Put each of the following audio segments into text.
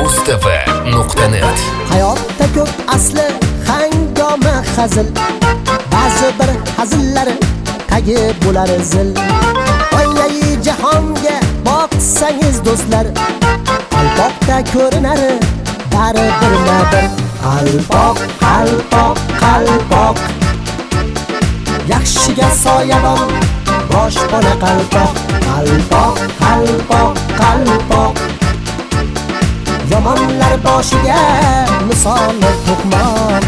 Mustafa.net. Hayotda ko'p asli hangoma hazil, ba'zi bir hazillari tagi bo'lar zil. Oynai jahonga boqsangiz do'stlar, qalpoqda ko'rinar bari bir. Qalpoq, qalpoq, qalpoq, yaxshiga soyabon, boshpana qalpoq. Qalpoq, qalpoq, qalpoq, yomonlar boshiga misoli to'qmoq.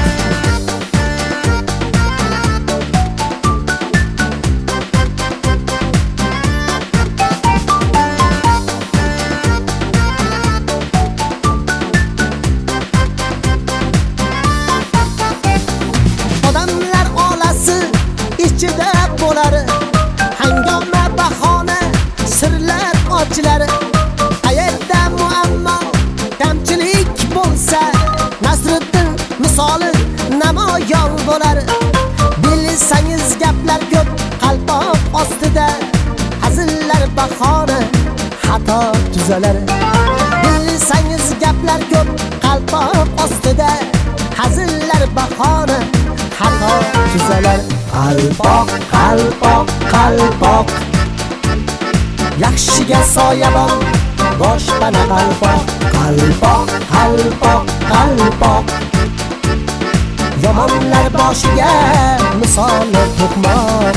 Odamlar olasi ichida bo'lar hangoma bahona, sirlar ochilar. Qayerda muammo, kamchilik bo'lsa, Nasriddin misoli namoyon bo'lar. Bilsangiz gaplar ko'p qalpoq ostida, hazillar bahona, xato tuzalar. Bilsangiz gaplar ko'p qalpoq ostida, hazillar bahona, xato tuzalar. Qalpoq, qalpoq, qalpoq, yaxshiga soyabon, boshpana qalpoq. Qalpoq, qalpoq, qalpoq, yomonlar boshiga misoli to'qmoq.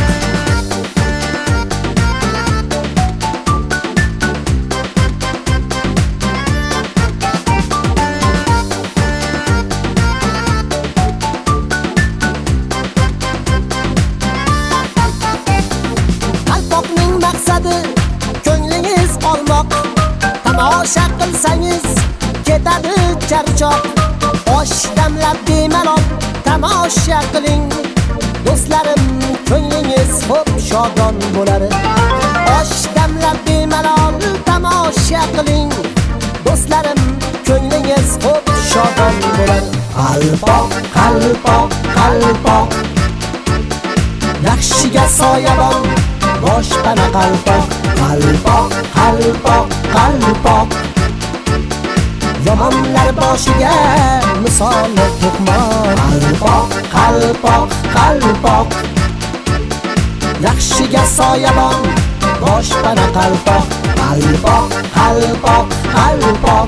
Qalpoqning maqsadi ko'nglingiz olmoq, tomosha qilsangiz ketadi charchoq. Osh damlab bemalol tomosha qiling, do'stlarim ko'nglingiz xo'p shodon bo'lar. Osh damlab bemalol tomosha qiling, do'stlarim ko'nglingiz xo'p shodon bo'lar. Qalpoq, qalpoq, qalpoq, yaxshiga soyabon, boshpana qalpoq. Qalpoq, qalpoq, qalpoq, yomonlar boshiga misoli to'qmoq. Qalpoq, qalpoq, qalpoq, yaxshiga soyabon, boshpana qalpoq. Qalpoq, qalpoq, qalpoq,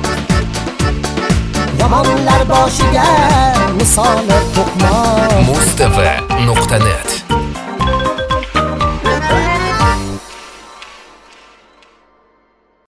yomonlar boshiga misoli to'qmoq. Mustafa.net.